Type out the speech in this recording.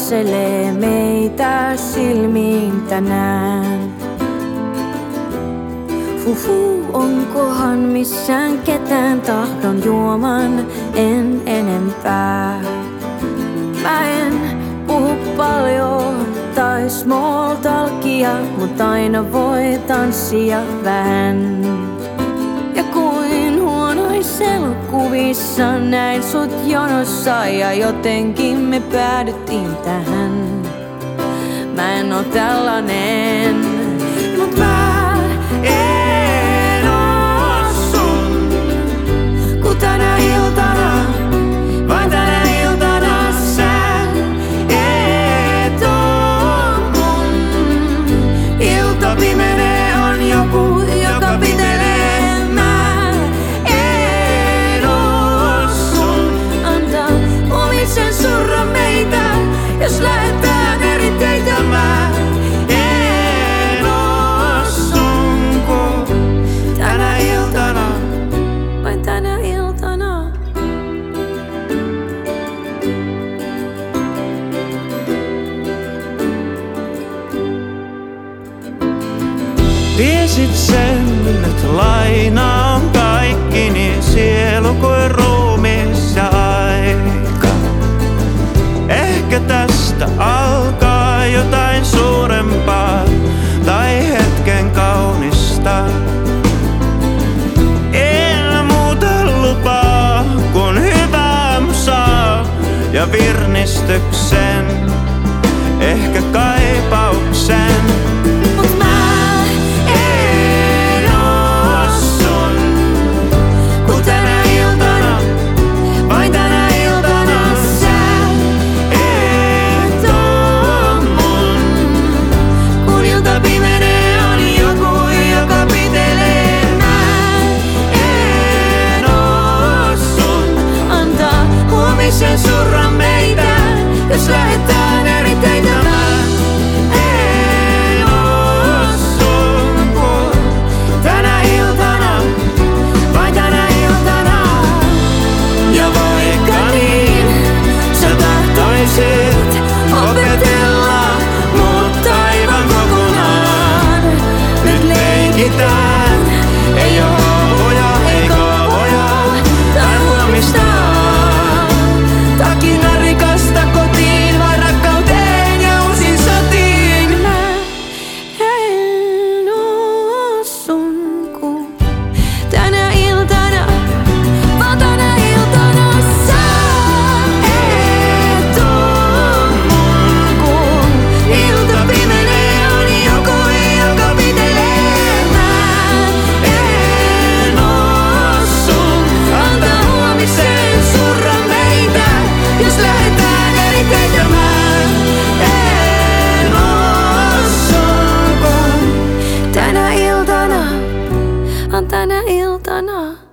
katselee meitä silmiin tänään. Onkohan missään ketään, tahdon juoman en enempää. Mä en puhu paljon tai small talkia, mut aina voi tanssia vähän. Ja kuin huonoissa elokuvissa näin sut jonossa ja jotenkin me päädyttiin tähän. Mä en oo tällainen, mut mä en oo sun. Ku tänä iltana, vain tänä iltana sä et oo mun. Ilta pimenee, on joku, joka pitelee. Mä en oo sun. Anta omisen surra meitä, jos lähetään eri teitä. Mä en oo sun, ku tänä iltana, vain tänä iltana. Tiesit sen, että laina on kaikki, niin sielu kuin ruumis ja aika. Ehkä tästä alkaa jotain suurempaa tai hetken kaunista. En muuta lupaa, kun hyvää musaa ja virnistyksen, ehkä kaipauksen. Mut mä en oo sun, ku tänä iltana, vain tänä iltana sä et oo mun. Kun ilta pimenee, on joku, joka pitelee. Mä en oo sun. Anta huomisen surra meitä, jos lähetään eri teitä. Opetella mut aivan kokonaan. Nyt leikitään, ei oo aamuja, ei kaupoja tai huomista. Takina rikasta kotiin, vai rakkauteen ja uusiin sotiin. Mä en oo sun, ku tänä iltana, vaan tänä iltana sä et oo mun. Kun ilta pimenee, on joku, joka pitelee. Mä en oo sun. Anta huomiseen surra meitä, jos lähetään eri teitä. Mä en oo sun, kun tänä iltana, on tänä iltana.